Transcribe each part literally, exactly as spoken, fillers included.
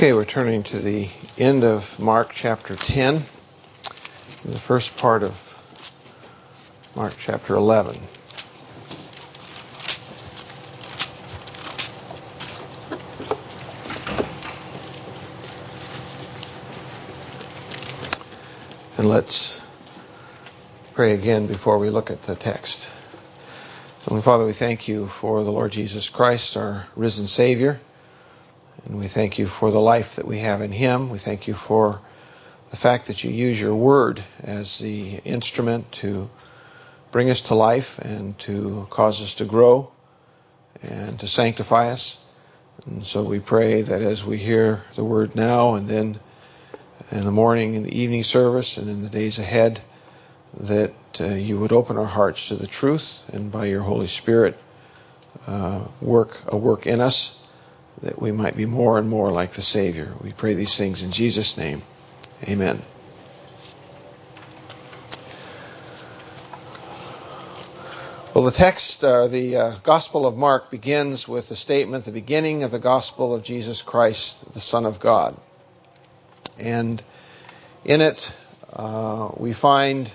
Okay, we're turning to the end of Mark chapter ten, the first part of Mark chapter eleven. And let's pray again before we look at the text. Heavenly Father, we thank you for the Lord Jesus Christ, our risen Savior. And we thank you for the life that we have in Him. We thank you for the fact that you use your word as the instrument to bring us to life and to cause us to grow and to sanctify us. And so we pray that as we hear the word now and then in the morning, in the evening service, and in the days ahead, that uh, you would open our hearts to the truth and by your Holy Spirit uh, work a work in us, that we might be more and more like the Savior. We pray these things in Jesus' name. Amen. Well, the text, uh, the uh, Gospel of Mark begins with the statement, the beginning of the Gospel of Jesus Christ, the Son of God. And in it, uh, we find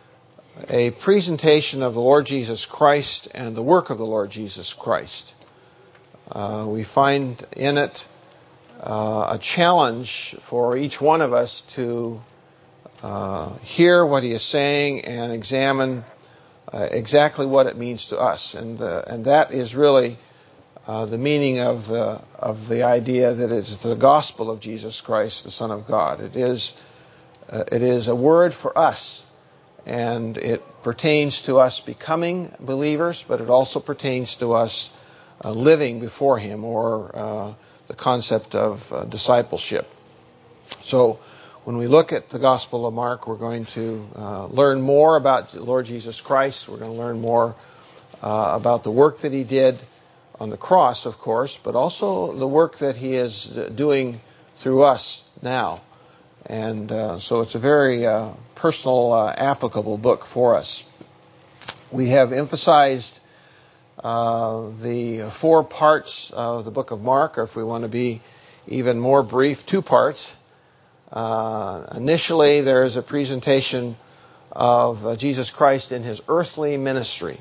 a presentation of the Lord Jesus Christ and the work of the Lord Jesus Christ. Uh, we find in it uh, a challenge for each one of us to uh, hear what he is saying and examine uh, exactly what it means to us, and uh, and that is really uh, the meaning of the of the idea that it's the gospel of Jesus Christ, the Son of God. It is uh, it is a word for us, and it pertains to us becoming believers, but it also pertains to us Uh, living before Him, or uh, the concept of uh, discipleship. So when we look at the Gospel of Mark, we're going to uh, learn more about the Lord Jesus Christ. We're going to learn more uh, about the work that He did on the cross, of course, but also the work that He is doing through us now. And uh, so it's a very uh, personal, uh, applicable book for us. We have emphasized Uh, the four parts of the book of Mark, or if we want to be even more brief, two parts. Uh, initially, there is a presentation of uh, Jesus Christ in His earthly ministry.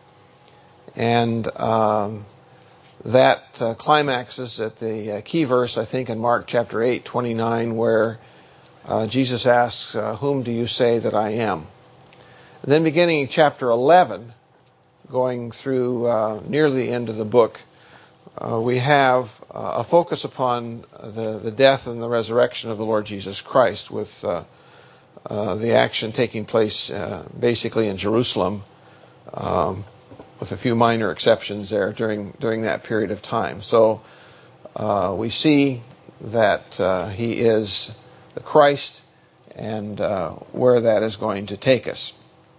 And um, that uh, climaxes at the uh, key verse, I think, in Mark chapter eight, twenty-nine, where uh, Jesus asks, uh, whom do you say that I am? And then beginning in chapter eleven, going through uh, near the end of the book, uh, we have uh, a focus upon the, the death and the resurrection of the Lord Jesus Christ, with uh, uh, the action taking place uh, basically in Jerusalem, um, with a few minor exceptions there during during that period of time. So uh, we see that uh, He is the Christ, and uh, where that is going to take us.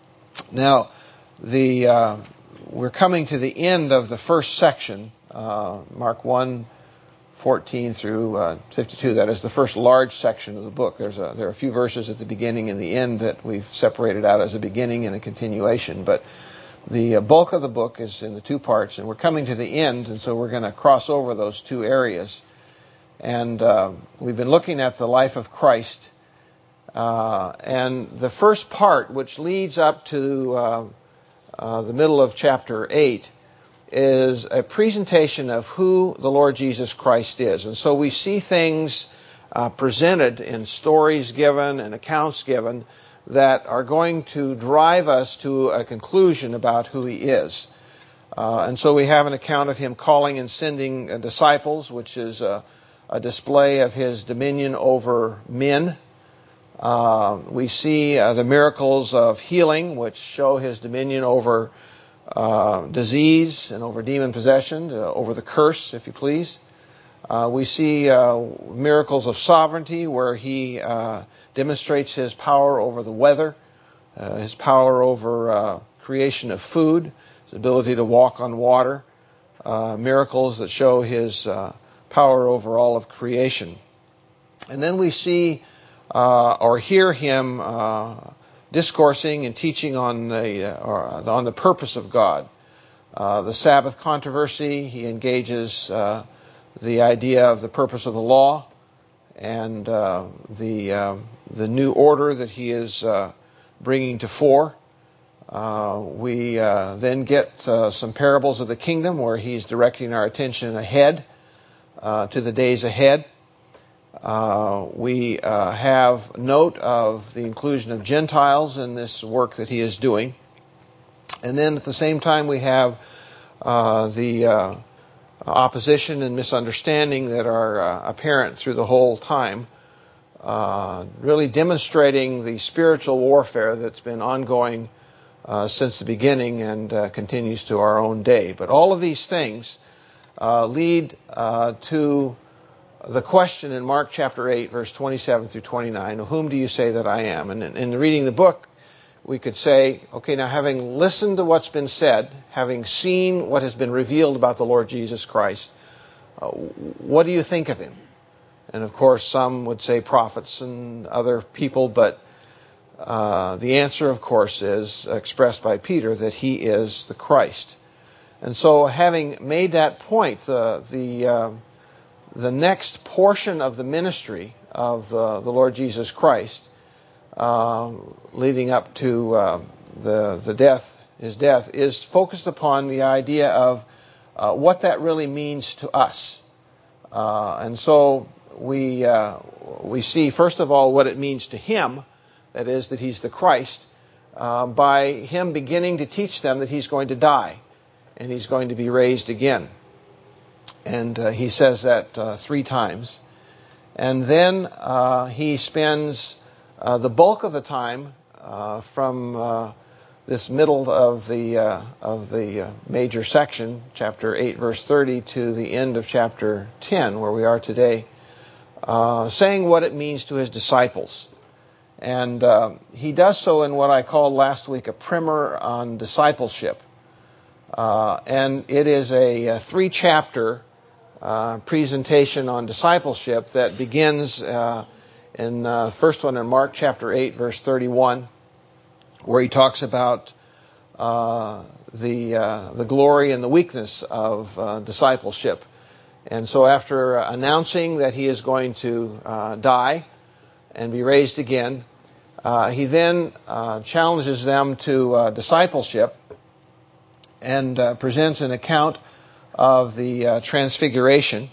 Now, the uh, we're coming to the end of the first section, uh, Mark one, fourteen through uh, fifty-two. That is the first large section of the book. There's a, there are a few verses at the beginning and the end that we've separated out as a beginning and a continuation. But the uh, bulk of the book is in the two parts, and we're coming to the end, and so we're going to cross over those two areas. And uh, we've been looking at the life of Christ, uh, and the first part, which leads up to Uh, Uh, the middle of chapter eight, is a presentation of who the Lord Jesus Christ is. And so we see things uh, presented in stories given and accounts given that are going to drive us to a conclusion about who He is. Uh, and so we have an account of Him calling and sending uh, disciples, which is a, a display of His dominion over men. Uh, we see uh, the miracles of healing, which show His dominion over uh, disease and over demon possession, uh, over the curse, if you please. Uh, we see uh, miracles of sovereignty, where He uh, demonstrates His power over the weather, uh, His power over uh, creation of food, His ability to walk on water, uh, miracles that show His uh, power over all of creation. And then we see Uh, or hear Him uh, discoursing and teaching on the uh, on the purpose of God. Uh, the Sabbath controversy, He engages uh, the idea of the purpose of the law. and uh, the uh, the new order that he is uh, bringing to fore. Uh, we uh, then get uh, some parables of the kingdom where he's directing our attention ahead uh, to the days ahead. Uh, we uh, have note of the inclusion of Gentiles in this work that he is doing. And then at the same time we have uh, the uh, opposition and misunderstanding that are uh, apparent through the whole time, uh, really demonstrating the spiritual warfare that's been ongoing Uh, since the beginning and uh, continues to our own day. But all of these things uh, lead uh, to the question in Mark chapter eight, verse twenty-seven through twenty-nine, whom do you say that I am? And in, in reading the book, we could say, okay, now having listened to what's been said, having seen what has been revealed about the Lord Jesus Christ, uh, what do you think of him? And of course, some would say prophets and other people, but Uh, the answer, of course, is expressed by Peter that he is the Christ. And so, having made that point, uh, the uh, the next portion of the ministry of uh, the Lord Jesus Christ, uh, leading up to uh, the the death, his death, is focused upon the idea of uh, what that really means to us. Uh, and so we uh, we see first of all what it means to him. That is, that he's the Christ, uh, by him beginning to teach them that he's going to die and he's going to be raised again. And uh, he says that uh, three times. And then uh, he spends uh, the bulk of the time uh, from uh, this middle of the uh, of the uh, major section, chapter eight, verse thirty, to the end of chapter ten, where we are today, uh, saying what it means to his disciples. And uh, he does so in what I called last week a primer on discipleship. Uh, and it is a, a three-chapter uh, presentation on discipleship that begins uh, in the uh, first one in Mark chapter eight, verse thirty-one, where he talks about uh, the uh, the glory and the weakness of uh, discipleship. And so after announcing that he is going to uh, die and be raised again, Uh, he then uh, challenges them to uh, discipleship and uh, presents an account of the uh, transfiguration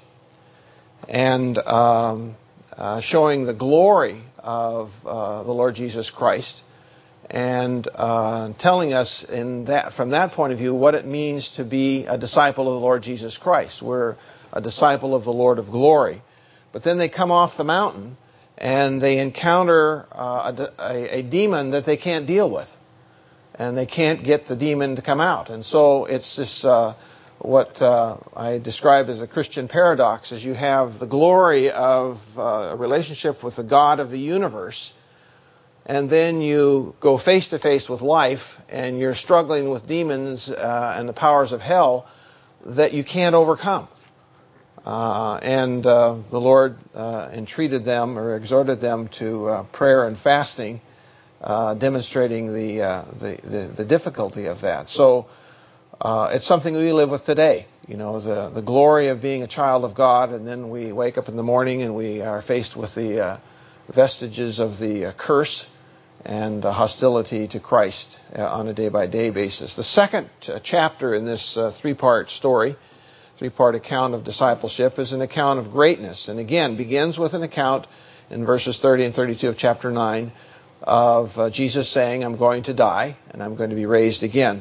and um, uh, showing the glory of uh, the Lord Jesus Christ and uh, telling us in that from that point of view what it means to be a disciple of the Lord Jesus Christ. We're a disciple of the Lord of glory. But then they come off the mountain and they encounter uh, a, a, a demon that they can't deal with. And they can't get the demon to come out. And so it's this, uh, what uh, I describe as a Christian paradox, is you have the glory of uh, a relationship with the God of the universe, and then you go face to face with life, and you're struggling with demons uh, and the powers of hell that you can't overcome. Uh, and uh, the Lord uh, entreated them or exhorted them to uh, prayer and fasting, uh, demonstrating the, uh, the, the the difficulty of that. So uh, it's something we live with today. You know, the the glory of being a child of God, and then we wake up in the morning and we are faced with the uh, vestiges of the uh, curse and uh, hostility to Christ uh, on a day-by-day basis. The second uh, chapter in this uh, three-part story, three-part account of discipleship, is an account of greatness. And again, begins with an account in verses thirty and thirty-two of chapter nine of uh, Jesus saying, I'm going to die and I'm going to be raised again.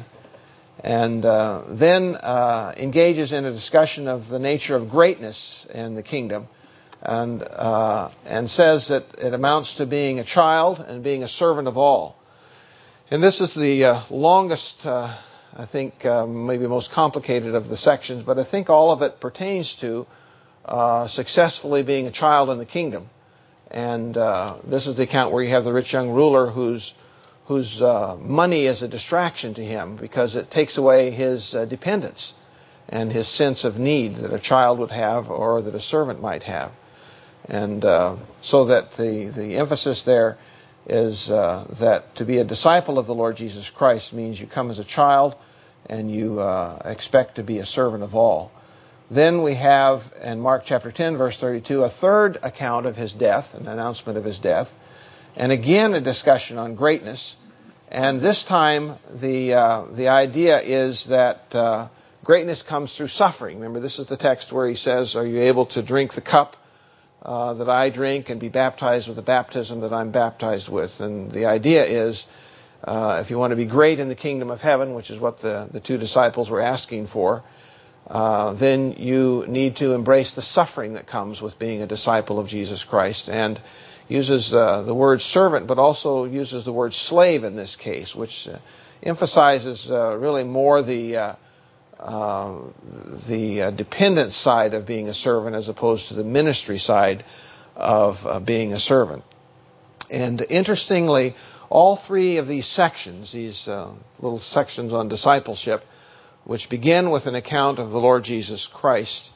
And uh, then uh, engages in a discussion of the nature of greatness in the kingdom, and uh, and says that it amounts to being a child and being a servant of all. And this is the uh, longest uh I think uh, maybe most complicated of the sections, but I think all of it pertains to uh, successfully being a child in the kingdom. And uh, this is the account where you have the rich young ruler whose whose uh, money is a distraction to him because it takes away his uh, dependence and his sense of need that a child would have or that a servant might have. And uh, so that the, the emphasis there is uh, that to be a disciple of the Lord Jesus Christ means you come as a child and you uh, expect to be a servant of all. Then we have in Mark chapter ten, verse thirty-two, a third account of his death, an announcement of his death, and again a discussion on greatness. And this time the uh, the idea is that uh, greatness comes through suffering. Remember, this is the text where he says, "Are you able to drink the cup uh, that I drink and be baptized with the baptism that I'm baptized with?" And the idea is, uh, if you want to be great in the kingdom of heaven, which is what the, the two disciples were asking for, Uh, then you need to embrace the suffering that comes with being a disciple of Jesus Christ, and uses uh, the word servant, but also uses the word slave in this case, which uh, emphasizes uh, really more the uh, uh, the uh, dependent side of being a servant as opposed to the ministry side of uh, being a servant. And interestingly, all three of these sections, these uh, little sections on discipleship, which begin with an account of the Lord Jesus Christ,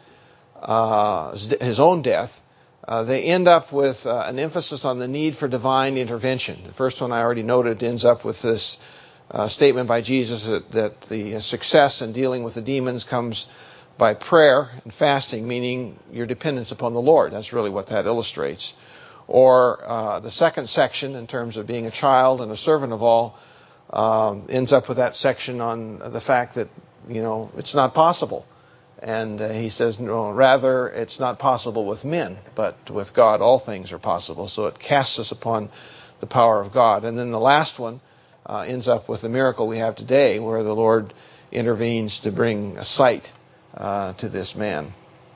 uh, his own death, uh, they end up with uh, an emphasis on the need for divine intervention. The first one I already noted ends up with this uh, statement by Jesus that, that the success in dealing with the demons comes by prayer and fasting, meaning your dependence upon the Lord. That's really what that illustrates. Or uh, the second section, in terms of being a child and a servant of all, um, ends up with that section on the fact that, you know, it's not possible. And uh, he says, no, rather, it's not possible with men, but with God all things are possible. So it casts us upon the power of God. And then the last one uh, ends up with the miracle we have today, where the Lord intervenes to bring a sight uh, to this man.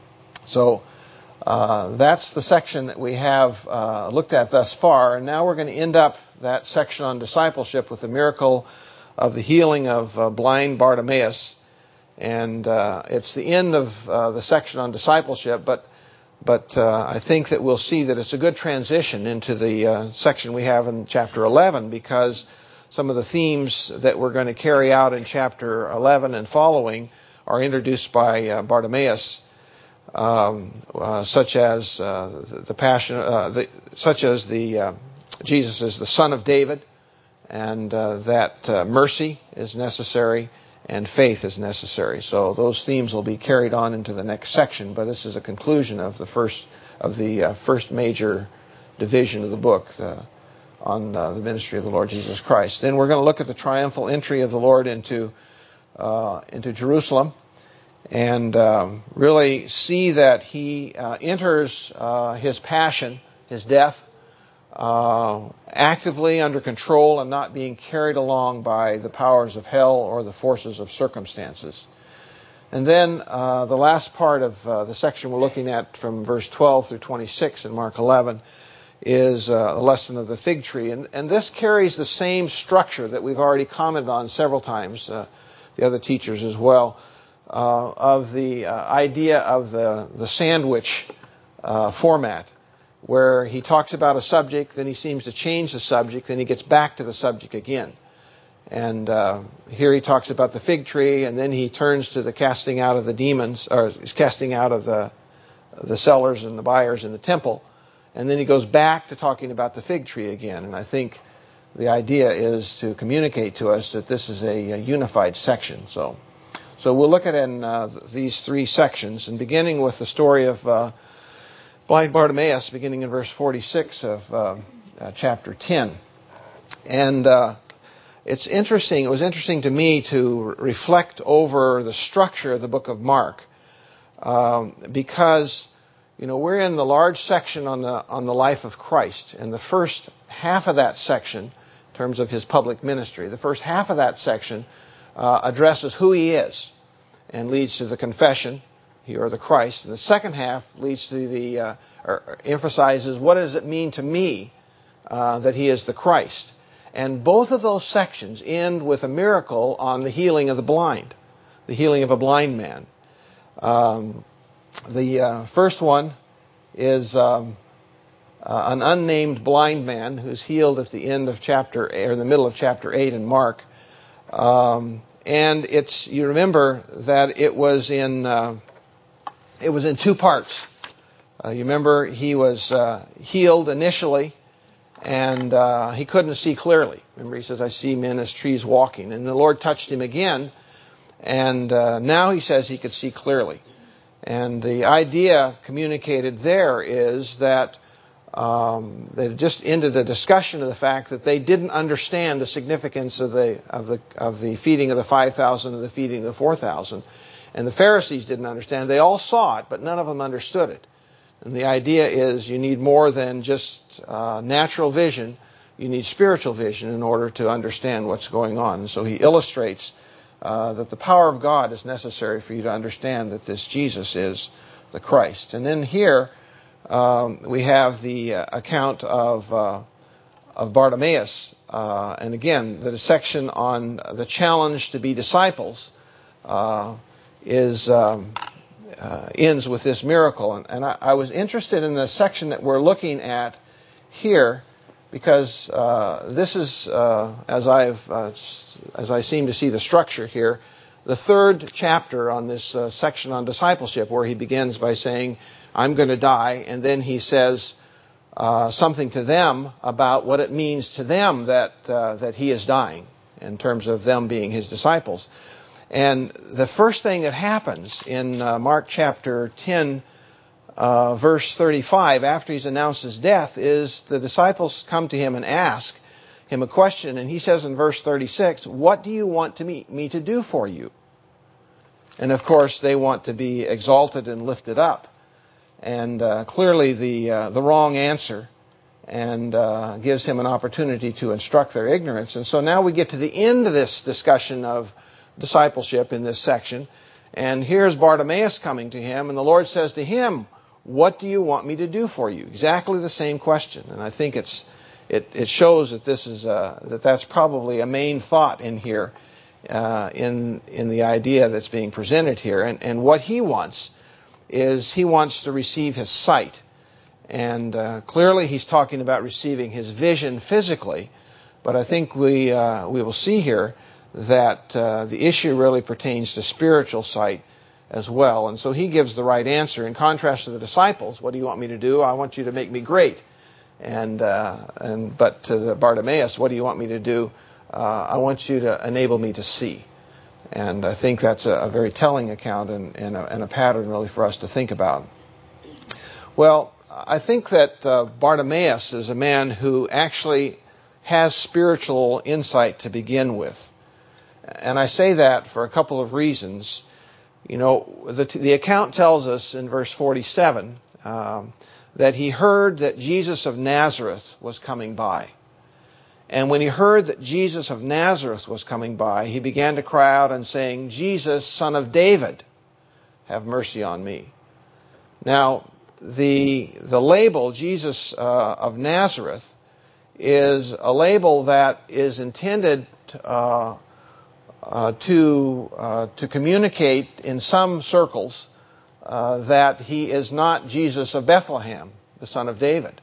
So uh, that's the section that we have uh, looked at thus far. And now we're going to end up that section on discipleship with the miracle of the healing of uh, blind Bartimaeus. And uh, it's the end of uh, the section on discipleship, but but uh, I think that we'll see that it's a good transition into the uh, section we have in chapter eleven, because some of the themes that we're going to carry out in chapter eleven and following are introduced by uh, Bartimaeus, um, uh, such as uh, the, the passion, uh, the, such as the uh, Jesus is the Son of David, and uh, that uh, mercy is necessary and faith is necessary. So those themes will be carried on into the next section, but this is a conclusion of the first of the uh, first major division of the book uh, on uh, the ministry of the Lord Jesus Christ. Then we're going to look at the triumphal entry of the Lord into uh, into Jerusalem, and um, really see that he uh, enters uh, his passion, his death, Uh, actively under control and not being carried along by the powers of hell or the forces of circumstances. And then uh, the last part of uh, the section we're looking at from verse twelve through twenty-six in Mark eleven is uh, a lesson of the fig tree. And, and this carries the same structure that we've already commented on several times, uh, the other teachers as well, uh, of the uh, idea of the, the sandwich uh, format, where he talks about a subject, then he seems to change the subject, then he gets back to the subject again. And uh, here he talks about the fig tree, and then he turns to the casting out of the demons, or casting out of the the sellers and the buyers in the temple, and then he goes back to talking about the fig tree again. And I think the idea is to communicate to us that this is a, a unified section. So, so we'll look at it in uh, these three sections, and beginning with the story of Uh, blind Bartimaeus, beginning in verse forty-six of uh, uh, chapter ten. And uh, it's interesting, it was interesting to me to reflect over the structure of the book of Mark, um, because, you know, we're in the large section on the on the life of Christ, and the first half of that section, in terms of his public ministry, the first half of that section uh, addresses who he is and leads to the confession, you are the Christ. And the second half leads to the, uh, or emphasizes what does it mean to me uh, that he is the Christ. And both of those sections end with a miracle on the healing of the blind, the healing of a blind man. Um, the uh, first one is um, uh, an unnamed blind man who's healed at the end of chapter, or in the middle of chapter eight in Mark. Um, and it's, you remember that it was in, uh, It was in two parts. Uh, you remember he was uh, healed initially, and uh, he couldn't see clearly. Remember, he says, I see men as trees walking. And the Lord touched him again, and uh, now he says he could see clearly. And the idea communicated there is that um, they just ended a discussion of the fact that they didn't understand the significance of the of the of the feeding of the five thousand and the feeding of the four thousand, and the Pharisees didn't understand. They all saw it, but none of them understood it. And the idea is you need more than just uh, natural vision. You need spiritual vision in order to understand what's going on. And so he illustrates uh, that the power of God is necessary for you to understand that this Jesus is the Christ. And then here um, we have the uh, account of uh, of Bartimaeus. Uh, and again, the section on the challenge to be disciples uh, is um, uh, ends with this miracle. And, and I, I was interested in the section that we're looking at here, because uh, this is, uh, as I've, uh, as I seem to see the structure here, the third chapter on this uh, section on discipleship, where he begins by saying, "I'm going to die," and then he says uh, something to them about what it means to them that uh, that he is dying, in terms of them being his disciples. And the first thing that happens in uh, Mark chapter ten, Uh, verse thirty-five, after he's announced his death, is the disciples come to him and ask him a question. And he says in verse thirty-six, "What do you want to me, me to do for you?" And of course, they want to be exalted and lifted up. And uh, clearly the uh, the wrong answer, and uh, gives him an opportunity to instruct their ignorance. And so now we get to the end of this discussion of discipleship in this section. And here's Bartimaeus coming to him, and the Lord says to him, "What do you want me to do for you?" Exactly the same question. And I think it's it, it shows that this is a, that that's probably a main thought in here, uh, in in the idea that's being presented here. And and what he wants is he wants to receive his sight. And uh, clearly he's talking about receiving his vision physically, but I think we uh, we will see here that uh, the issue really pertains to spiritual sight as well. And so he gives the right answer. In contrast to the disciples, "What do you want me to do?" "I want you to make me great." And uh, and but to the Bartimaeus, "What do you want me to do?" Uh, "I want you to enable me to see." And I think that's a, a very telling account, and, and, a, and a pattern really for us to think about. Well, I think that uh, Bartimaeus is a man who actually has spiritual insight to begin with. And I say that for a couple of reasons. You know, the, the account tells us in verse forty-seven um, that he heard that Jesus of Nazareth was coming by. And when he heard that Jesus of Nazareth was coming by, he began to cry out and saying, "Jesus, Son of David, have mercy on me." Now, the the label, Jesus uh, of Nazareth, is a label that is intended uh, uh, to uh, to communicate in some circles uh, that he is not Jesus of Bethlehem, the son of David.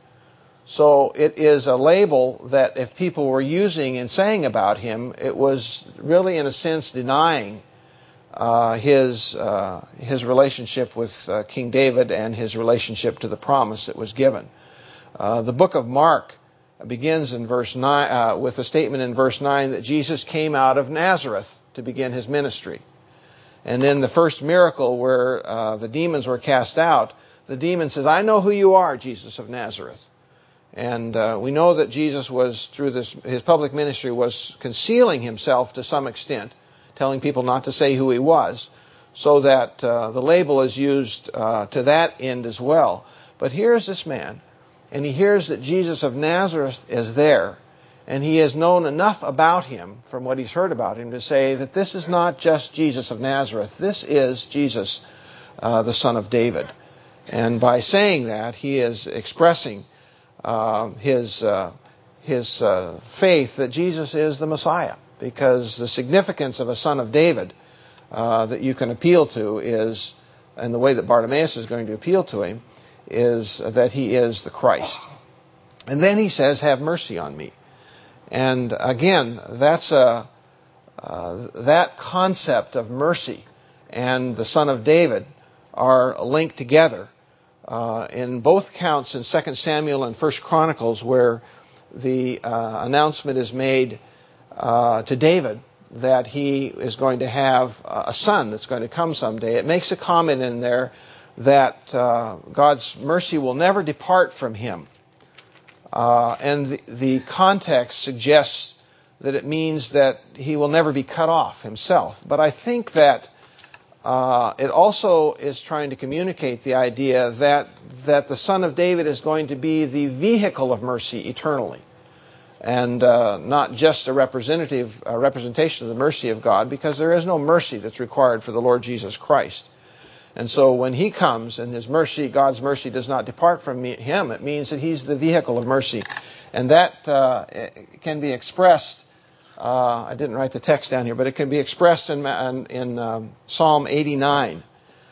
So it is a label that if people were using and saying about him, it was really in a sense denying uh, his uh, his relationship with uh, King David and his relationship to the promise that was given. Uh, the book of Mark begins in verse nine uh, with a statement in verse nine that Jesus came out of Nazareth to begin his ministry. And then the first miracle where uh, the demons were cast out, the demon says, "I know who you are, Jesus of Nazareth." And uh, we know that Jesus was, through this, his public ministry, was concealing himself to some extent, telling people not to say who he was, so that uh, the label is used uh, to that end as well. But here's this man, and he hears that Jesus of Nazareth is there, and he has known enough about him from what he's heard about him to say that this is not just Jesus of Nazareth, this is Jesus, uh, the son of David. And by saying that, he is expressing Uh, his uh, his uh, faith that Jesus is the Messiah, because the significance of a son of David uh, that you can appeal to is, and the way that Bartimaeus is going to appeal to him, is that he is the Christ. And then he says, "Have mercy on me." And again, that's a uh, that concept of mercy and the son of David are linked together. Uh, in both accounts in Second Samuel and First Chronicles, where the uh, announcement is made uh, to David that he is going to have a son that's going to come someday. It makes a comment in there that uh, God's mercy will never depart from him. Uh, and the, the context suggests that it means that he will never be cut off himself. But I think that uh, it also is trying to communicate the idea that, that the Son of David is going to be the vehicle of mercy eternally, and uh, not just a representative uh, representation of the mercy of God, because there is no mercy that's required for the Lord Jesus Christ. And so when he comes and his mercy, God's mercy does not depart from him, it means that he's the vehicle of mercy. And that uh, can be expressed, uh, I didn't write the text down here, but it can be expressed in, in, in um, Psalm eighty-nine,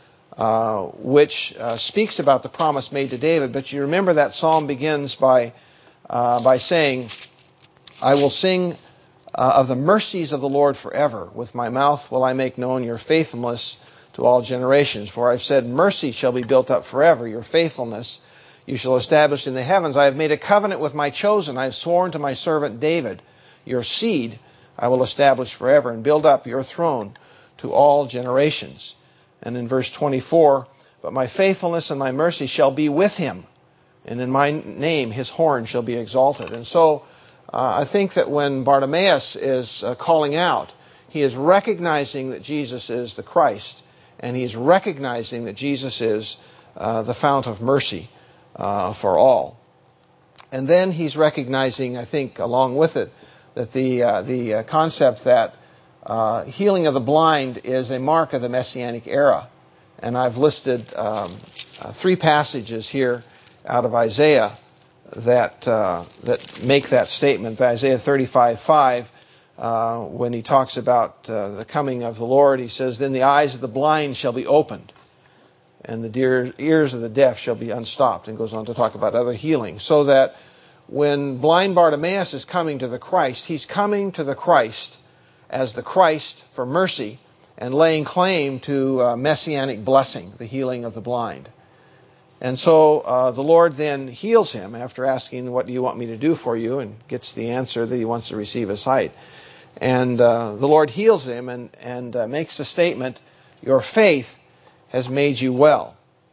uh, which uh, speaks about the promise made to David. But you remember that psalm begins by, uh, by saying, I will sing uh, of the mercies of the Lord forever. With my mouth will I make known your faithfulness to all generations. For I've said, mercy shall be built up forever. Your faithfulness you shall establish in the heavens. I have made a covenant with my chosen. I have sworn to my servant David. Your seed I will establish forever and build up your throne to all generations. And in verse twenty-four, but my faithfulness and my mercy shall be with him, and in my name his horn shall be exalted. And so uh, I think that when Bartimaeus is uh, calling out, he is recognizing that Jesus is the Christ, and he is recognizing that Jesus is uh, the fount of mercy uh, for all. And then he's recognizing, I think, along with it, that the uh, the uh, concept that uh, healing of the blind is a mark of the Messianic era. And I've listed um, uh, three passages here out of Isaiah that uh, that make that statement. Isaiah thirty-five five. Uh, when he talks about uh, the coming of the Lord, he says, then the eyes of the blind shall be opened, and the dear, ears of the deaf shall be unstopped, and goes on to talk about other healing. So that when blind Bartimaeus is coming to the Christ, he's coming to the Christ as the Christ for mercy and laying claim to uh, messianic blessing, the healing of the blind. And so uh, the Lord then heals him after asking, what do you want me to do for you? And gets the answer that he wants to receive his sight. And uh, the Lord heals him and, and uh, makes the statement, your faith has made you well.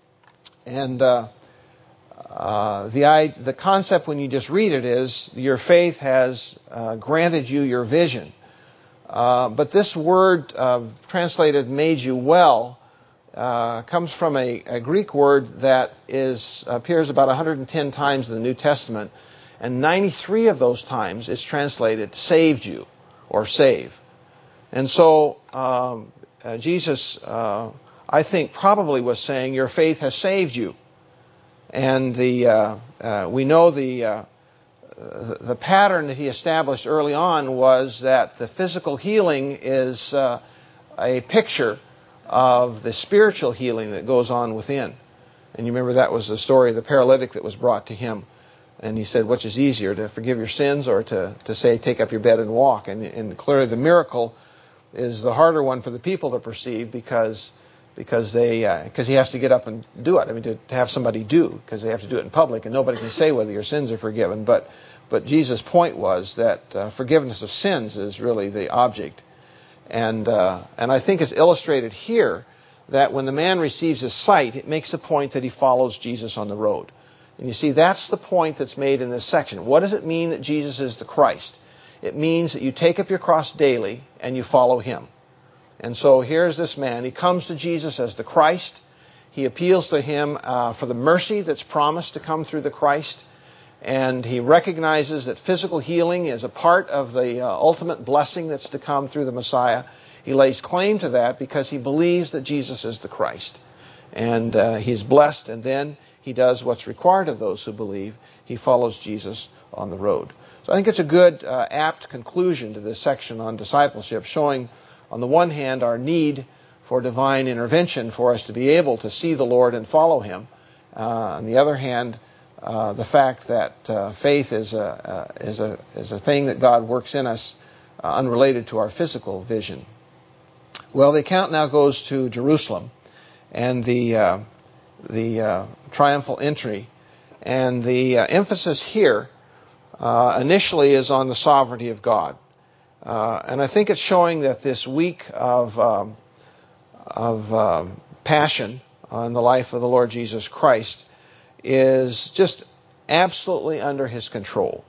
And uh, uh, the, the concept when you just read it is, your faith has uh, granted you your vision. Uh, but this word uh, translated made you well uh, comes from a, a Greek word that is appears about one hundred ten times in the New Testament. And ninety-three of those times it's translated saved you, or save. And so um, uh, Jesus, uh, I think, probably was saying, your faith has saved you. And the uh, uh, we know the uh, the pattern that he established early on was that the physical healing is uh, a picture of the spiritual healing that goes on within. And you remember that was the story of the paralytic that was brought to him. And he said, which is easier, to forgive your sins or to, to say, take up your bed and walk? And, and clearly the miracle is the harder one for the people to perceive because because they uh, because he has to get up and do it. I mean, to, to have somebody do, because they have to do it in public, and nobody can say whether your sins are forgiven. But but Jesus' point was that uh, forgiveness of sins is really the object. And uh, and I think it's illustrated here that when the man receives his sight, it makes the point that he follows Jesus on the road. And you see, that's the point that's made in this section. What does it mean that Jesus is the Christ? It means that you take up your cross daily and you follow him. And so here's this man. He comes to Jesus as the Christ. He appeals to him uh, for the mercy that's promised to come through the Christ. And he recognizes that physical healing is a part of the uh, ultimate blessing that's to come through the Messiah. He lays claim to that because he believes that Jesus is the Christ. And uh, he's blessed, and then he does what's required of those who believe. He follows Jesus on the road. So I think it's a good, uh, apt conclusion to this section on discipleship, showing, on the one hand, our need for divine intervention for us to be able to see the Lord and follow him. Uh, on the other hand, uh, the fact that uh, faith is a, uh, is a is a thing that God works in us, uh, unrelated to our physical vision. Well, the account now goes to Jerusalem and the uh, the uh, triumphal entry, and the uh, emphasis here uh, initially is on the sovereignty of God. Uh, and I think it's showing that this week of, um, of um, passion in the life of the Lord Jesus Christ is just absolutely under his control.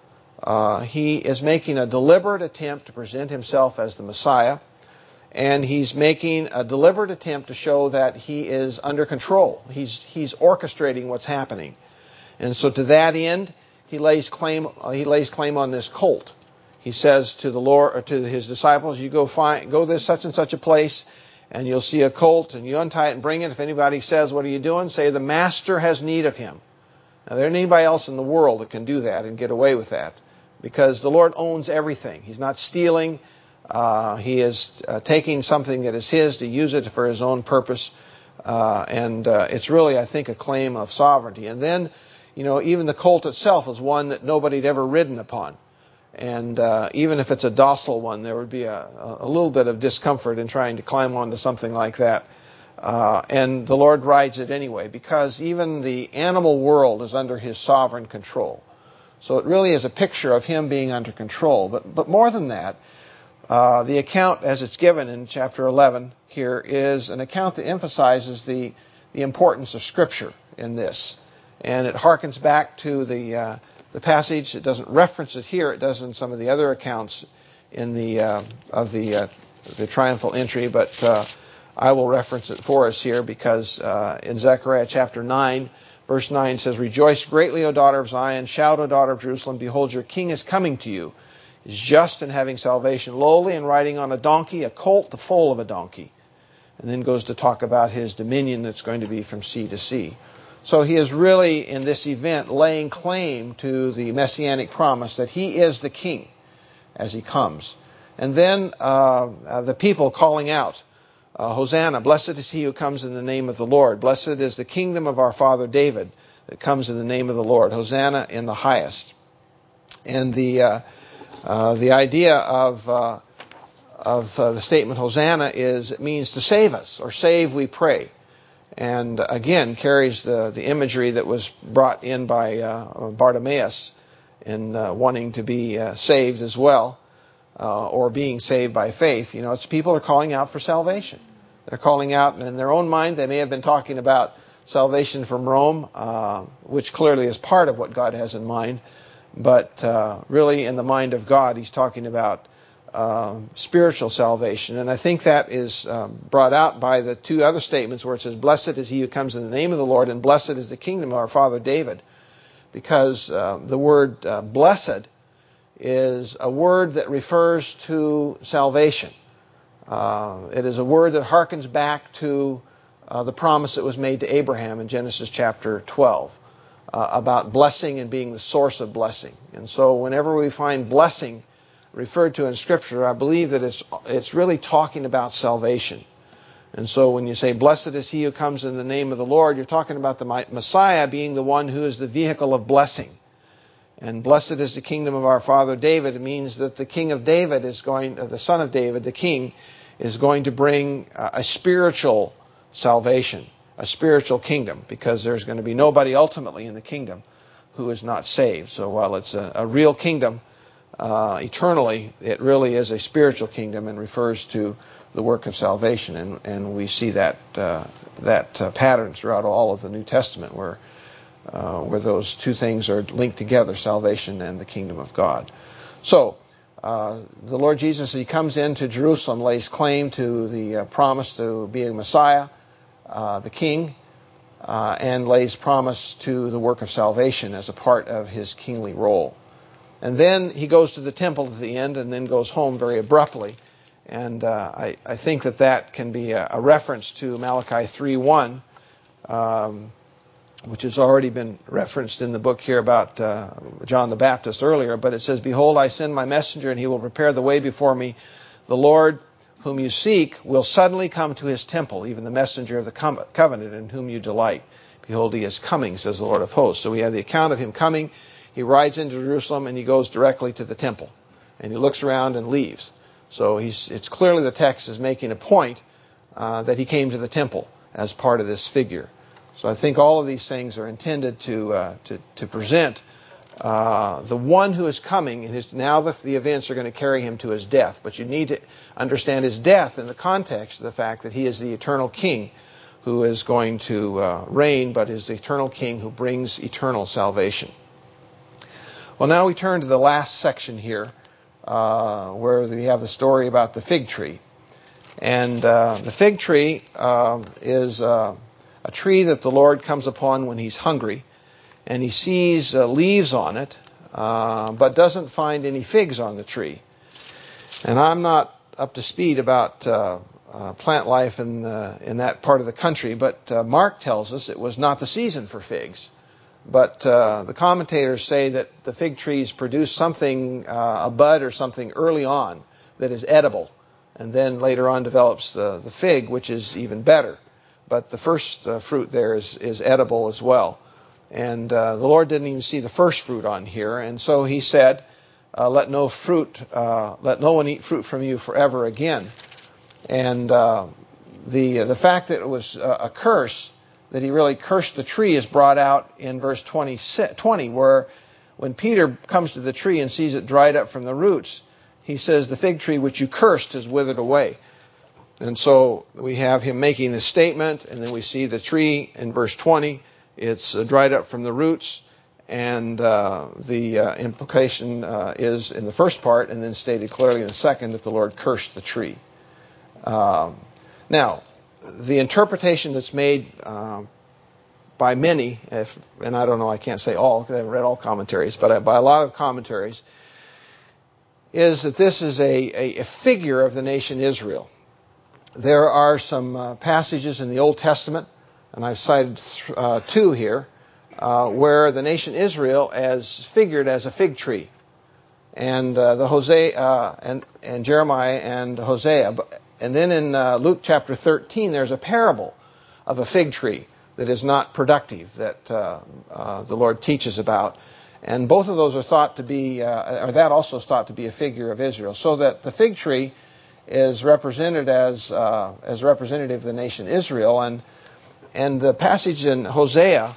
Uh, he is making a deliberate attempt to present himself as the Messiah, and he's making a deliberate attempt to show that he is under control. He's he's orchestrating what's happening, and so to that end, he lays claim uh, he lays claim on this colt. He says to the Lord or to his disciples, "You go find go this such and such a place, and you'll see a colt, and you untie it and bring it. If anybody says, 'What are you doing?' say, 'The master has need of him.'" Now, there isn't anybody else in the world that can do that and get away with that, because the Lord owns everything. He's not stealing. Uh, he is uh, taking something that is his to use it for his own purpose. Uh, and uh, it's really, I think, a claim of sovereignty. And then, you know, even the colt itself is one that nobody had ever ridden upon. And uh, even if it's a docile one, there would be a, a little bit of discomfort in trying to climb onto something like that. Uh, and the Lord rides it anyway, because even the animal world is under his sovereign control. So it really is a picture of him being under control. But but more than that, uh, the account as it's given in chapter eleven here is an account that emphasizes the, the importance of Scripture in this. And it harkens back to the uh, the passage. It doesn't reference it here. It does in some of the other accounts in the uh, of the uh, the triumphal entry, but uh, I will reference it for us here, because uh, in Zechariah chapter nine, verse nine says, "Rejoice greatly, O daughter of Zion. Shout, O daughter of Jerusalem. Behold, your king is coming to you. He is just and having salvation, lowly and riding on a donkey, a colt, the foal of a donkey." And then goes to talk about his dominion that's going to be from sea to sea. So he is really, in this event, laying claim to the messianic promise that he is the king as he comes. And then uh, uh, the people calling out, Uh, Hosanna, blessed is he who comes in the name of the Lord. Blessed is the kingdom of our father David that comes in the name of the Lord. Hosanna in the highest. And the uh, uh, the idea of uh, of uh, the statement Hosanna is, it means to save us, or save we pray. And again, carries the, the imagery that was brought in by uh, Bartimaeus in uh, wanting to be uh, saved as well. Uh, or being saved by faith. You know, it's people are calling out for salvation. They're calling out, and in their own mind, they may have been talking about salvation from Rome, uh, which clearly is part of what God has in mind. But uh, really, in the mind of God, he's talking about uh, spiritual salvation. And I think that is um, brought out by the two other statements where it says, "Blessed is he who comes in the name of the Lord," and "Blessed is the kingdom of our father David." Because uh, the word uh, blessed is a word that refers to salvation. Uh, it is a word that harkens back to uh, the promise that was made to Abraham in Genesis chapter twelve uh, about blessing and being the source of blessing. And so whenever we find blessing referred to in Scripture, I believe that it's it's really talking about salvation. And so when you say, "Blessed is he who comes in the name of the Lord," you're talking about the Messiah being the one who is the vehicle of blessing. And blessed is the kingdom of our father David. It means that the king of David is going, the son of David, the king, is going to bring a spiritual salvation, a spiritual kingdom, because there's going to be nobody ultimately in the kingdom who is not saved. So while it's a, a real kingdom uh, eternally, it really is a spiritual kingdom and refers to the work of salvation. And, and we see that uh, that uh, pattern throughout all of the New Testament, where Uh, where those two things are linked together, salvation and the kingdom of God. So, uh, the Lord Jesus, as he comes into Jerusalem, lays claim to the uh, promise to be a Messiah, uh, the King, uh, and lays promise to the work of salvation as a part of his kingly role. And then he goes to the temple at the end, and then goes home very abruptly. And uh, I, I think that that can be a, a reference to Malachi three one, um, which has already been referenced in the book here about uh, John the Baptist earlier. But it says, "Behold, I send my messenger, and he will prepare the way before me. The Lord whom you seek will suddenly come to his temple, even the messenger of the covenant in whom you delight. Behold, he is coming, says the Lord of hosts." So we have the account of him coming. He rides into Jerusalem, and he goes directly to the temple. And he looks around and leaves. So he's, it's clearly the text is making a point uh, that he came to the temple as part of this figure. So I think all of these things are intended to uh, to, to present uh, the one who is coming, and his, now the, the events are going to carry him to his death. But you need to understand his death in the context of the fact that he is the eternal king who is going to uh, reign, but is the eternal king who brings eternal salvation. Well, now we turn to the last section here, uh, where we have the story about the fig tree. And uh, the fig tree uh, is uh, a tree that the Lord comes upon when he's hungry, and he sees uh, leaves on it, uh, but doesn't find any figs on the tree. And I'm not up to speed about uh, uh, plant life in uh, in that part of the country, but uh, Mark tells us it was not the season for figs. But uh, the commentators say that the fig trees produce something, uh, a bud or something early on that is edible, and then later on develops the, the fig, which is even better. But the first uh, fruit there is, is edible as well. And uh, the Lord didn't even see the first fruit on here, and so he said, uh, let no fruit, uh, let no one eat fruit from you forever again. And uh, the the fact that it was uh, a curse, that he really cursed the tree, is brought out in verse twenty, twenty, where when Peter comes to the tree and sees it dried up from the roots, he says, the fig tree which you cursed is withered away. And so we have him making this statement, and then we see the tree in verse twenty. It's uh, dried up from the roots, and uh, the uh, implication uh, is in the first part, and then stated clearly in the second, that the Lord cursed the tree. Um, now, the interpretation that's made uh, by many, if, and I don't know, I can't say all, because I haven't read all commentaries, but by a lot of commentaries, is that this is a, a, a figure of the nation Israel. There are some uh, passages in the Old Testament, and I've cited uh, two here, uh, where the nation Israel is figured as a fig tree, and uh, the Hosea uh, and and Jeremiah and Hosea. And then in uh, Luke chapter thirteen, there's a parable of a fig tree that is not productive that uh, uh, the Lord teaches about. And both of those are thought to be, uh, or that also is thought to be a figure of Israel. So that the fig tree is represented as uh, as representative of the nation Israel. And and the passage in Hosea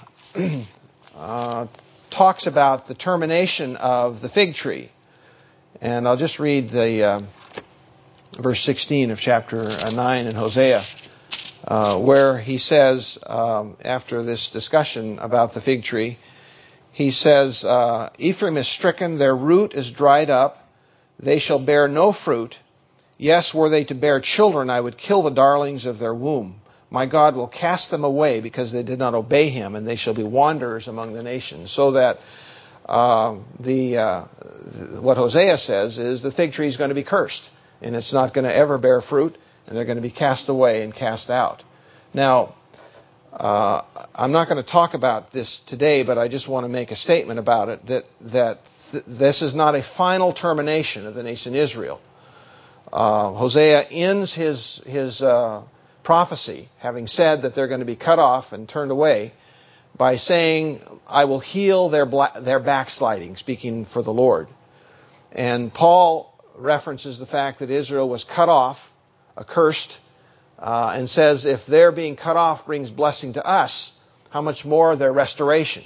uh, talks about the termination of the fig tree. And I'll just read the uh, verse sixteen of chapter nine in Hosea, uh, where he says, um, after this discussion about the fig tree, he says, uh, Ephraim is stricken, their root is dried up, they shall bear no fruit. Yes, were they to bear children, I would kill the darlings of their womb. My God will cast them away because they did not obey him, and they shall be wanderers among the nations. So that uh, the uh, what Hosea says is the fig tree is going to be cursed, and it's not going to ever bear fruit, and they're going to be cast away and cast out. Now, uh, I'm not going to talk about this today, but I just want to make a statement about it, that that th- this is not a final termination of the nation Israel. Uh, Hosea ends his his uh, prophecy, having said that they're going to be cut off and turned away, by saying, I will heal their bla- their backsliding, speaking for the Lord. And Paul references the fact that Israel was cut off, accursed, uh, and says if their being cut off brings blessing to us, how much more their restoration.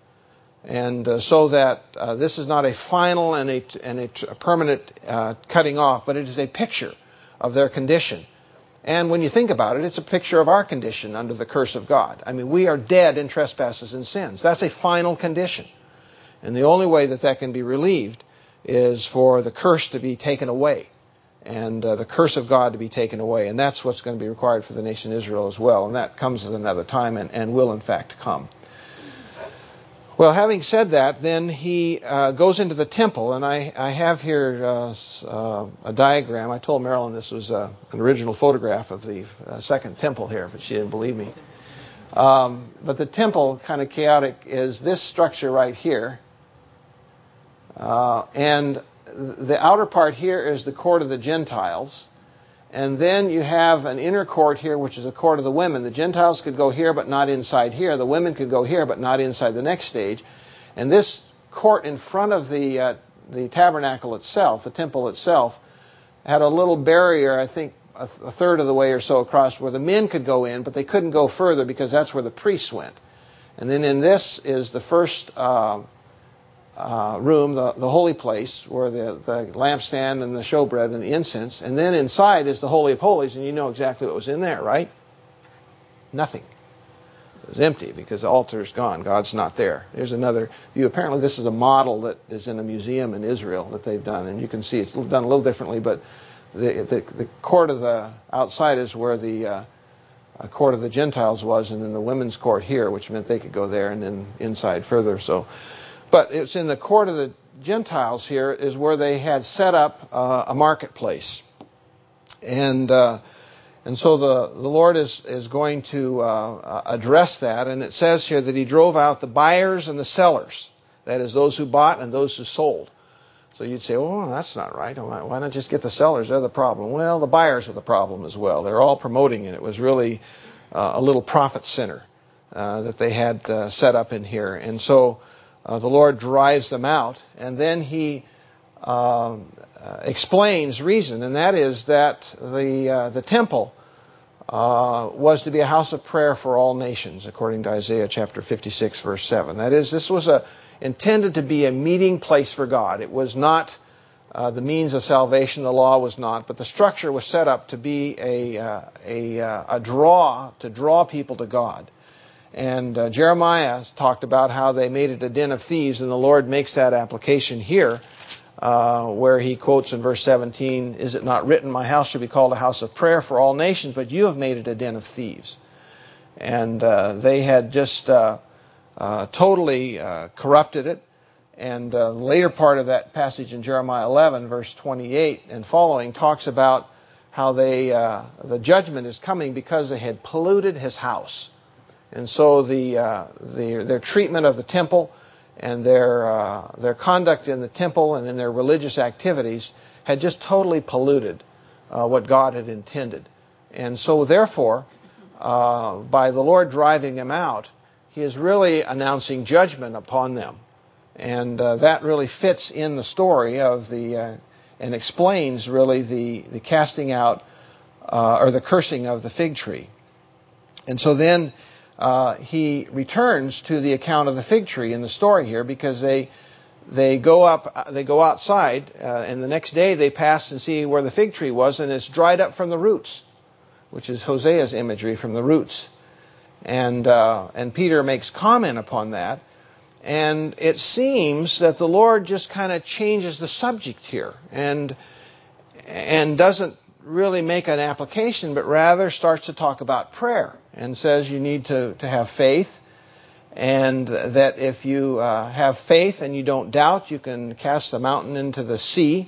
And uh, so that uh, this is not a final and a, and a, a permanent uh, cutting off, but it is a picture of their condition. And when you think about it, it's a picture of our condition under the curse of God. I mean, we are dead in trespasses and sins. That's a final condition. And the only way that that can be relieved is for the curse to be taken away, and uh, the curse of God to be taken away. And that's what's going to be required for the nation Israel as well. And that comes at another time, and, and will in fact come. Well, having said that, then he uh, goes into the temple, and I, I have here uh, uh, a diagram. I told Marilyn this was uh, an original photograph of the uh, second temple here, but she didn't believe me. Um, but the temple, kind of chaotic, is this structure right here. Uh, and the outer part here is the court of the Gentiles. And then you have an inner court here, which is a court of the women. The Gentiles could go here, but not inside here. The women could go here, but not inside the next stage. And this court in front of the uh, the tabernacle itself, the temple itself, had a little barrier, I think a, a third of the way or so across, where the men could go in, but they couldn't go further because that's where the priests went. And then in this is the first uh, uh, room, the, the holy place, where the, the lampstand and the showbread and the incense. And then inside is the Holy of Holies, and you know exactly what was in there, right? Nothing. It was empty because the altar is gone. God's not there. There's another view. Apparently this is a model that is in a museum in Israel that they've done, and you can see it's done a little differently, but the the, the court of the outside is where the uh, court of the Gentiles was, and then the women's court here, which meant they could go there, and then inside further. So, but it's in the court of the Gentiles here is where they had set up uh, a marketplace, and uh, And so the, the Lord is, is going to uh, address that. And it says here that he drove out the buyers and the sellers. That is, those who bought and those who sold. So you'd say, oh, that's not right. Why not just get the sellers? They're the problem. Well, the buyers were the problem as well. They're all promoting it. It was really uh, a little profit center uh, that they had uh, set up in here. And so uh, the Lord drives them out. And then he uh, explains reason. And that is that the, uh, the temple Uh, was to be a house of prayer for all nations, according to Isaiah chapter fifty-six, verse seven. That is, this was a, intended to be a meeting place for God. It was not uh, the means of salvation, the law was not, but the structure was set up to be a, uh, a, uh, a draw, to draw people to God. And uh, Jeremiah talked about how they made it a den of thieves, and the Lord makes that application here. Uh, where he quotes in verse seventeen, "Is it not written, my house shall be called a house of prayer for all nations, but you have made it a den of thieves." And uh, they had just uh, uh, totally uh, corrupted it. And uh, the later part of that passage in Jeremiah eleven, verse twenty-eight and following, talks about how they uh, the judgment is coming because they had polluted his house. And so the, uh, the their treatment of the temple and their uh, their conduct in the temple and in their religious activities had just totally polluted uh, what God had intended. And so therefore, uh, by the Lord driving them out, he is really announcing judgment upon them. And uh, that really fits in the story of the, uh, and explains really the, the casting out uh, or the cursing of the fig tree. And so then Uh, he returns to the account of the fig tree in the story here, because they they go up, they go outside, uh, and the next day they pass and see where the fig tree was, and it's dried up from the roots, which is Hosea's imagery from the roots. And uh, and Peter makes comment upon that, and it seems that the Lord just kind of changes the subject here, and and doesn't really make an application, but rather starts to talk about prayer and says you need to, to have faith, and that if you uh, have faith and you don't doubt, you can cast the mountain into the sea.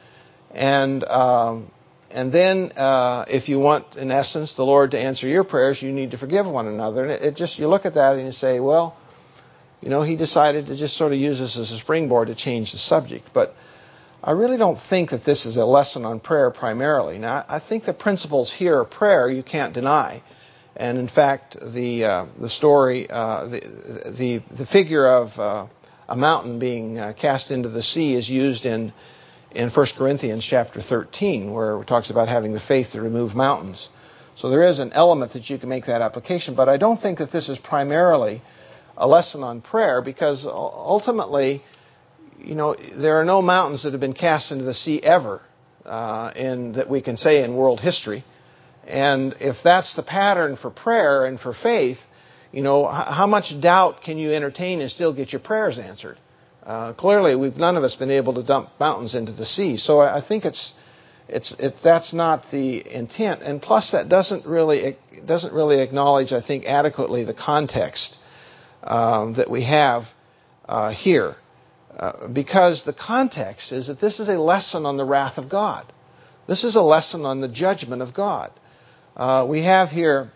And um, and then uh, if you want, in essence, the Lord to answer your prayers, you need to forgive one another. And it, it just, you look at that and you say, well, you know, he decided to just sort of use this as a springboard to change the subject. But I really don't think that this is a lesson on prayer primarily. Now, I think the principles here of prayer you can't deny. And in fact, the uh, the story, uh, the, the the figure of uh, a mountain being uh, cast into the sea is used in in First Corinthians chapter thirteen, where it talks about having the faith to remove mountains. So there is an element that you can make that application, but I don't think that this is primarily a lesson on prayer, because ultimately, you know, there are no mountains that have been cast into the sea ever, uh, in that we can say in world history. And if that's the pattern for prayer and for faith, you know, how much doubt can you entertain and still get your prayers answered? Uh, clearly, we've none of us been able to dump mountains into the sea. So I think it's it's it, that's not the intent. And plus, that doesn't really it doesn't really acknowledge, I think, adequately the context um, that we have uh, here. Uh, because the context is that this is a lesson on the wrath of God. This is a lesson on the judgment of God. Uh, we have here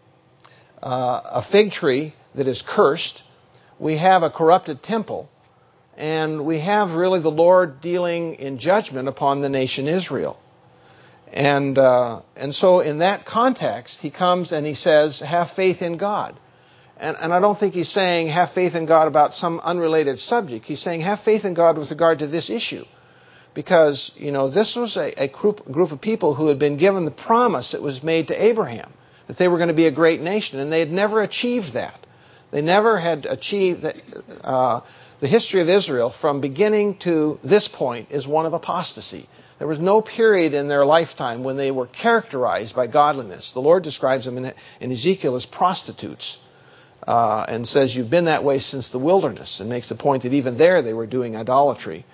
uh, a fig tree that is cursed. We have a corrupted temple. And we have really the Lord dealing in judgment upon the nation Israel. And, uh, and so in that context, he comes and he says, have faith in God. And, and I don't think he's saying have faith in God about some unrelated subject. He's saying have faith in God with regard to this issue. Because, you know, this was a, a group, group of people who had been given the promise that was made to Abraham, that they were going to be a great nation, and they had never achieved that. They never had achieved the, uh, the history of Israel from beginning to this point is one of apostasy. There was no period in their lifetime when they were characterized by godliness. The Lord describes them in, in Ezekiel as prostitutes, uh, and says you've been that way since the wilderness, and makes the point that even there they were doing idolatry.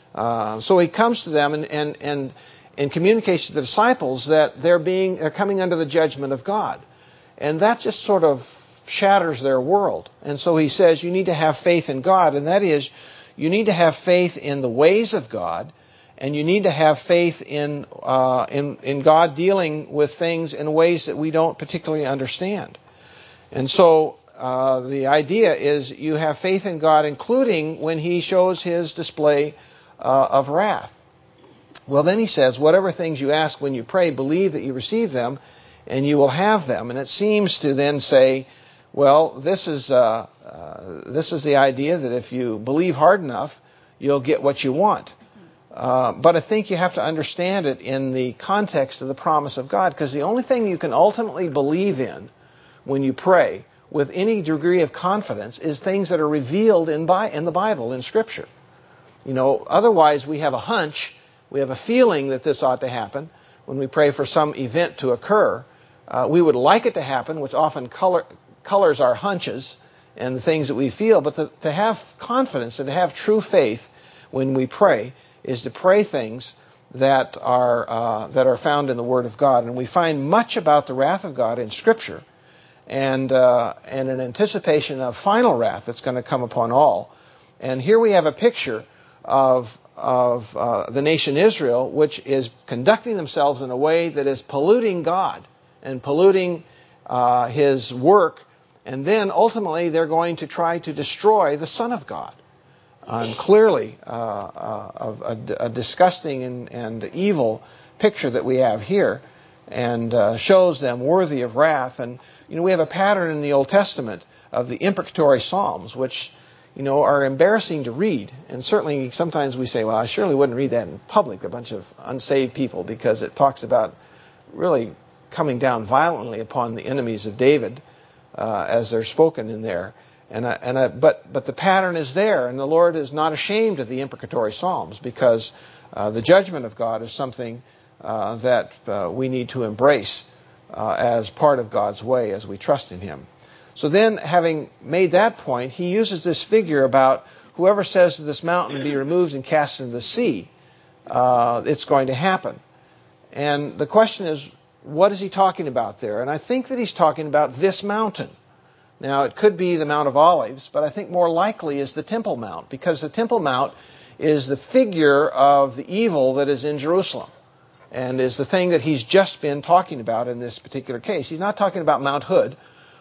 Uh, so he comes to them and, and, and, and communicates to the disciples that they're being, they're coming under the judgment of God. And that just sort of shatters their world. And so he says you need to have faith in God, and that is, you need to have faith in the ways of God, and you need to have faith in, uh, in, in God dealing with things in ways that we don't particularly understand. And so uh, the idea is you have faith in God, including when he shows his display uh, of wrath. Well, then he says, whatever things you ask when you pray, believe that you receive them, and you will have them. And it seems to then say, well, this is uh, uh, this is the idea that if you believe hard enough, you'll get what you want. Uh, but I think you have to understand it in the context of the promise of God, because the only thing you can ultimately believe in when you pray with any degree of confidence is things that are revealed in, Bi- in the Bible, in Scripture. You know, otherwise we have a hunch, we have a feeling that this ought to happen. When we pray for some event to occur, uh, we would like it to happen, which often color, colors our hunches and the things that we feel. But to, to have confidence and to have true faith when we pray is to pray things that are uh, that are found in the Word of God. And we find much about the wrath of God in Scripture, and uh, and an anticipation of final wrath that's going to come upon all. And here we have a picture of of uh, the nation Israel, which is conducting themselves in a way that is polluting God and polluting uh, His work, and then ultimately they're going to try to destroy the Son of God. And clearly uh, uh, a, a disgusting and, and evil picture that we have here, and uh, shows them worthy of wrath. And you know, we have a pattern in the Old Testament of the imprecatory psalms, which you know are embarrassing to read. And certainly sometimes we say, well, I surely wouldn't read that in public, a bunch of unsaved people, because it talks about really coming down violently upon the enemies of David uh, as they're spoken in there. And I, and I, but but the pattern is there, and the Lord is not ashamed of the imprecatory psalms, because uh, the judgment of God is something uh, that uh, we need to embrace uh, as part of God's way as we trust in Him. So then, having made that point, he uses this figure about whoever says to this mountain, be removed and cast into the sea, uh, it's going to happen. And the question is, what is he talking about there? And I think that he's talking about this mountain. Now, it could be the Mount of Olives, but I think more likely is the Temple Mount, because the Temple Mount is the figure of the evil that is in Jerusalem, and is the thing that he's just been talking about in this particular case. He's not talking about Mount Hood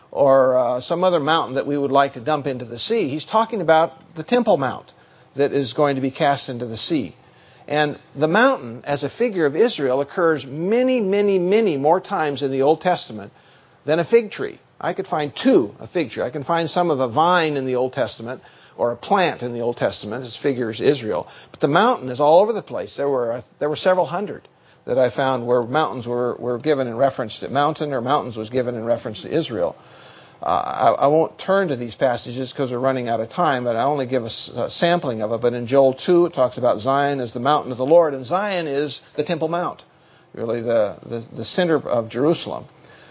or uh, some other mountain that we would like to dump into the sea. He's talking about the Temple Mount that is going to be cast into the sea. And the mountain, as a figure of Israel, occurs many, many, many more times in the Old Testament than a fig tree. I could find two, a fig tree. I can find some of a vine in the Old Testament, or a plant in the Old Testament, as figures Israel. But the mountain is all over the place. There were there were several hundred that I found where mountains were, were given in reference to mountain, or mountains was given in reference to Israel. Uh, I, I won't turn to these passages because we're running out of time, but I only give a, a sampling of it. But in Joel two, it talks about Zion as the mountain of the Lord, and Zion is the Temple Mount, really the, the, the center of Jerusalem.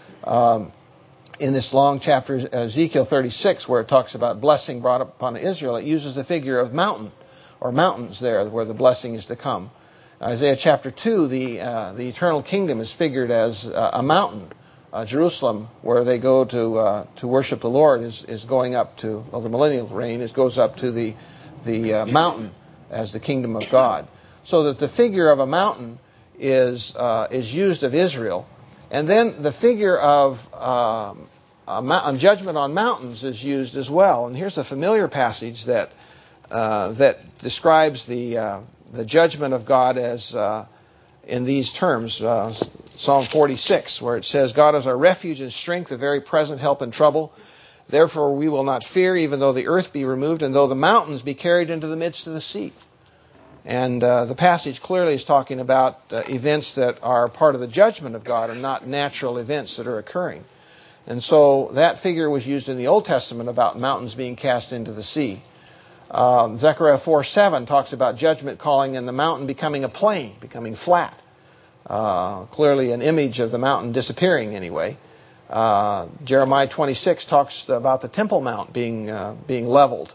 Um, in this long chapter, Ezekiel thirty-six, where it talks about blessing brought upon Israel, it uses the figure of mountain, or mountains there, where the blessing is to come. Isaiah chapter two, the uh, the eternal kingdom is figured as uh, a mountain. Uh, Jerusalem, where they go to uh, to worship the Lord, is, is going up to, well, the millennial reign, it goes up to the the uh, mountain as the kingdom of God. So that the figure of a mountain is uh, is used of Israel. And then the figure of um, a, a judgment on mountains is used as well. And here's a familiar passage that uh, that describes the uh, the judgment of God as uh, in these terms. Uh, Psalm forty-six, where it says, God is our refuge and strength, a very present help in trouble. Therefore we will not fear, even though the earth be removed, and though the mountains be carried into the midst of the sea. And uh, the passage clearly is talking about uh, events that are part of the judgment of God and not natural events that are occurring. And so that figure was used in the Old Testament about mountains being cast into the sea. Um, Zechariah four seven talks about judgment calling and the mountain becoming a plain, becoming flat. Uh, clearly an image of the mountain disappearing anyway. Uh, Jeremiah twenty-six talks about the Temple Mount being uh, being leveled.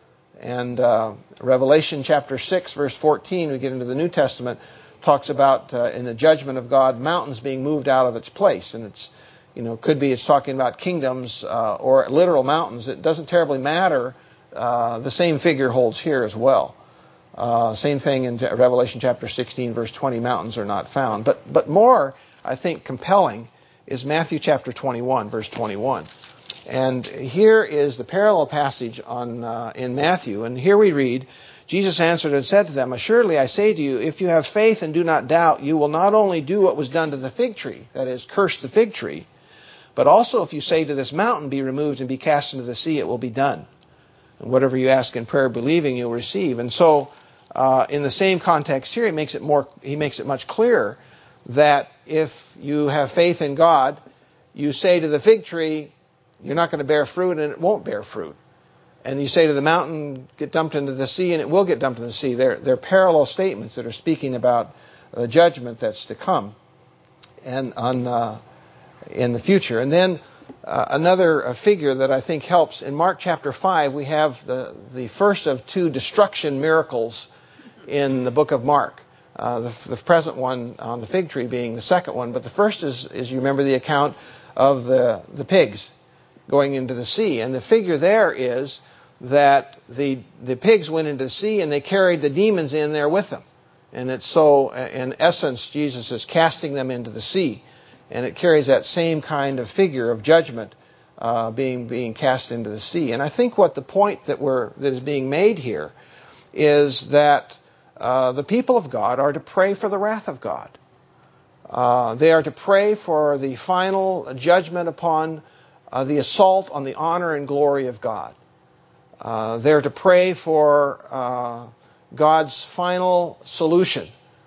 And uh, Revelation chapter six, verse fourteen, we get into the New Testament, talks about uh, in the judgment of God, mountains being moved out of its place. And it's, you know, could be it's talking about kingdoms uh, or literal mountains. It doesn't terribly matter. Uh, the same figure holds here as well. Uh, same thing in Revelation chapter sixteen, verse twenty, mountains are not found. But but more, I think, compelling is Matthew chapter twenty-one, verse twenty-one. And here is the parallel passage on uh, in Matthew. And here we read, Jesus answered and said to them, "Assuredly I say to you, if you have faith and do not doubt, you will not only do what was done to the fig tree, that is, curse the fig tree, but also if you say to this mountain, be removed and be cast into the sea, it will be done. And whatever you ask in prayer, believing, you'll receive." And so, uh, in the same context here, he makes it more. He makes it much clearer that if you have faith in God, you say to the fig tree, "You're not going to bear fruit," and it won't bear fruit. And you say to the mountain, "Get dumped into the sea," and it will get dumped into the sea. They're they're parallel statements that are speaking about the judgment that's to come, and on uh, in the future. And then. Uh, another uh, figure that I think helps, in Mark chapter five, we have the, the first of two destruction miracles in the book of Mark. Uh, the, the present one on the fig tree being the second one. But the first is, is you remember the account of the, the pigs going into the sea. And the figure there is that the, the pigs went into the sea and they carried the demons in there with them. And it's so, in essence, Jesus is casting them into the sea. And it carries that same kind of figure of judgment uh, being being cast into the sea. And I think what the point that we're that is being made here is that uh, the people of God are to pray for the wrath of God. Uh, they are to pray for the final judgment upon uh, the assault on the honor and glory of God. Uh, they're to pray for uh, God's final solution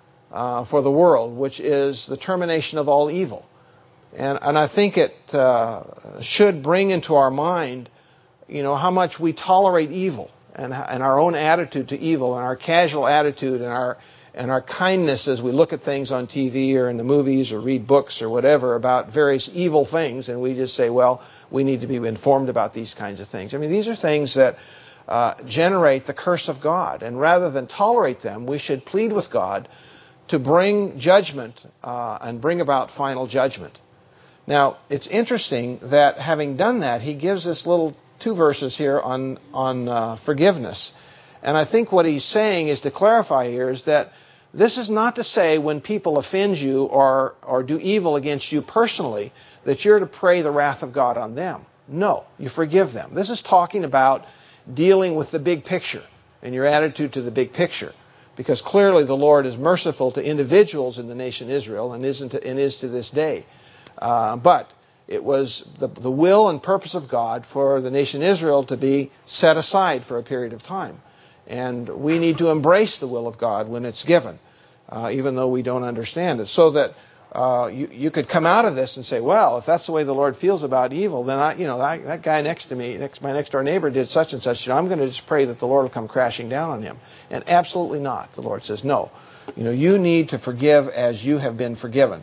uh, for the world, which is the termination of all evil. And, and I think it uh, should bring into our mind, you know, how much we tolerate evil and, and our own attitude to evil and our casual attitude and our and our kindness as we look at things on T V or in the movies or read books or whatever about various evil things, and we just say, well, we need to be informed about these kinds of things. I mean, these are things that uh, generate the curse of God, and rather than tolerate them, we should plead with God to bring judgment uh, and bring about final judgment. Now, it's interesting that having done that, he gives us little two verses here on, on uh, forgiveness. And I think what he's saying is to clarify here is that this is not to say when people offend you or, or do evil against you personally that you're to pray the wrath of God on them. No, you forgive them. This is talking about dealing with the big picture and your attitude to the big picture. Because clearly the Lord is merciful to individuals in the nation Israel and, isn't to, and is to this day. Uh, but it was the, the will and purpose of God for the nation Israel to be set aside for a period of time. And we need to embrace the will of God when it's given, uh, even though we don't understand it. So that uh, you, you could come out of this and say, well, if that's the way the Lord feels about evil, then I, you know, I, that guy next to me, next, my next door neighbor did such and such. You know, I'm going to just pray that the Lord will come crashing down on him. And absolutely not. The Lord says, no. You know, you need to forgive as you have been forgiven.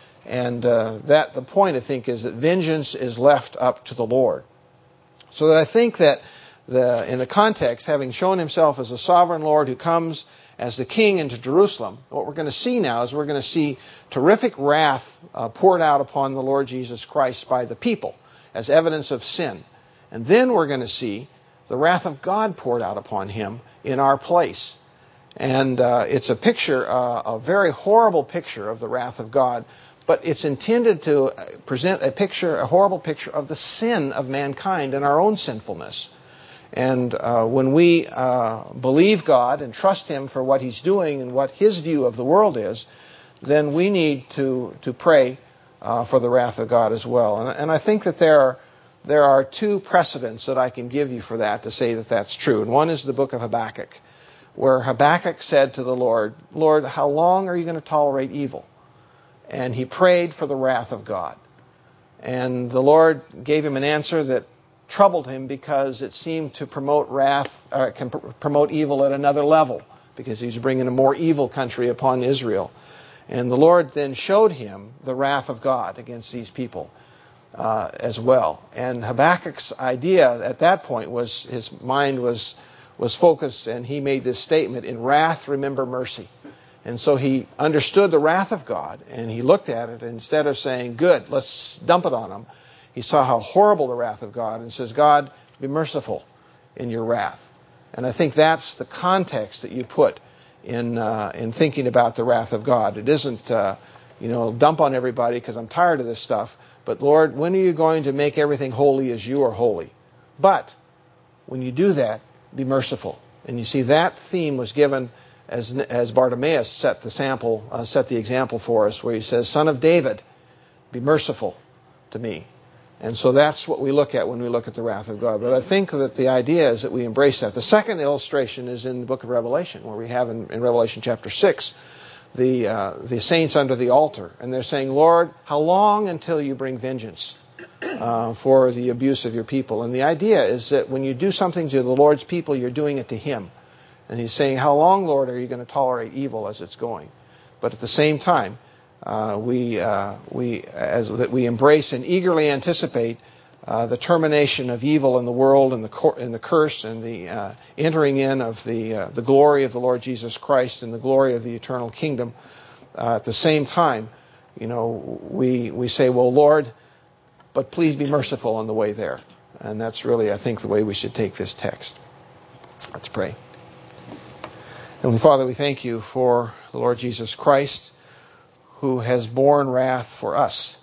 And uh, that the point, I think, is that vengeance is left up to the Lord. So that I think that the in the context, having shown himself as a sovereign Lord who comes as the king into Jerusalem, what we're going to see now is we're going to see terrific wrath uh, poured out upon the Lord Jesus Christ by the people as evidence of sin. And then we're going to see the wrath of God poured out upon him in our place. And uh, it's a picture, uh, a very horrible picture of the wrath of God. But it's intended to present a picture, a horrible picture of the sin of mankind and our own sinfulness. And uh, when we uh, believe God and trust him for what he's doing and what his view of the world is, then we need to to pray uh, for the wrath of God as well. And, and I think that there are, there are two precedents that I can give you for that to say that that's true. And one is the book of Habakkuk, where Habakkuk said to the Lord, Lord, how long are you going to tolerate evil? And he prayed for the wrath of God. And the Lord gave him an answer that troubled him because it seemed to promote wrath, or can pr- promote evil at another level, because he was bringing a more evil country upon Israel. And the Lord then showed him the wrath of God against these people uh, as well. And Habakkuk's idea at that point was, his mind was was focused, and he made this statement, "In wrath, remember mercy." And so he understood the wrath of God, and he looked at it, and instead of saying, "Good, let's dump it on them," he saw how horrible the wrath of God, and says, "God, be merciful in your wrath." And I think that's the context that you put in uh, in thinking about the wrath of God. It isn't, uh, you know, dump on everybody because I'm tired of this stuff, but Lord, when are you going to make everything holy as you are holy? But when you do that, be merciful. And you see, that theme was given as as Bartimaeus set the sample, uh, set the example for us, where he says, "Son of David, be merciful to me." And so that's what we look at when we look at the wrath of God. But I think that the idea is that we embrace that. The second illustration is in the book of Revelation, where we have in, in Revelation chapter six, the uh, the saints under the altar, and they're saying, "Lord, how long until you bring vengeance uh, for the abuse of your people?" And the idea is that when you do something to the Lord's people, you're doing it to Him. And He's saying, "How long, Lord, are you going to tolerate evil as it's going?" But at the same time, uh, we uh, we as that we embrace and eagerly anticipate uh, the termination of evil in the world, and the cor- and the curse, and the uh, entering in of the uh, the glory of the Lord Jesus Christ and the glory of the eternal kingdom. Uh, at the same time, you know, we we say, "Well, Lord, but please be merciful on the way there." And that's really, I think, the way we should take this text. Let's pray. Heavenly Father, we thank you for the Lord Jesus Christ, who has borne wrath for us.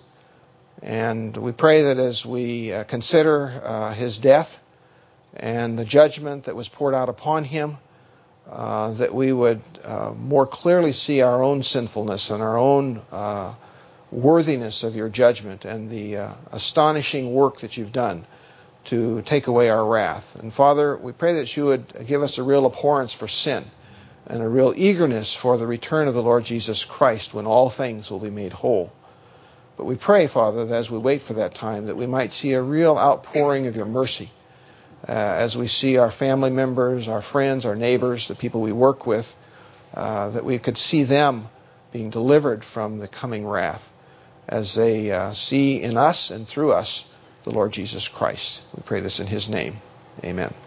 And we pray that as we uh, consider uh, his death and the judgment that was poured out upon him, uh, that we would uh, more clearly see our own sinfulness and our own uh, worthiness of your judgment, and the uh, astonishing work that you've done to take away our wrath. And Father, we pray that you would give us a real abhorrence for sin and a real eagerness for the return of the Lord Jesus Christ, when all things will be made whole. But we pray, Father, that as we wait for that time, that we might see a real outpouring of your mercy uh, as we see our family members, our friends, our neighbors, the people we work with, uh, that we could see them being delivered from the coming wrath as they uh, see in us and through us the Lord Jesus Christ. We pray this in his name. Amen.